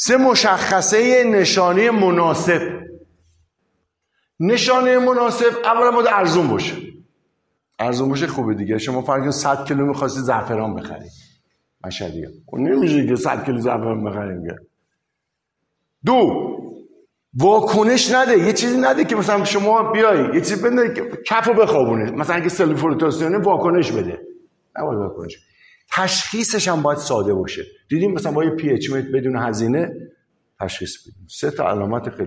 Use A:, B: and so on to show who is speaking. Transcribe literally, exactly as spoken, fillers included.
A: سه مشخصه نشانه مناسب. نشانه مناسب اولا باید ارزون باشه. ارزون باشه خوبه دیگه. شما فرض کنید صد کیلو می‌خواستید زعفران بخرید مشهدی، خب نمیشه که صد کیلو زعفران بخریم که. دو، واکنش نده، یه چیزی نده که مثلا شما بیای یه چیزی بده که کفو بخوابونه، مثلا اگه سلول فلوتاسیونه واکنش بده، نباید واکنش. تشخیصش هم باید ساده باشه. دیدیم مثلا با یه پی اچ مت بدون هزینه تشخیص بدیم. سه تا علامت خیلی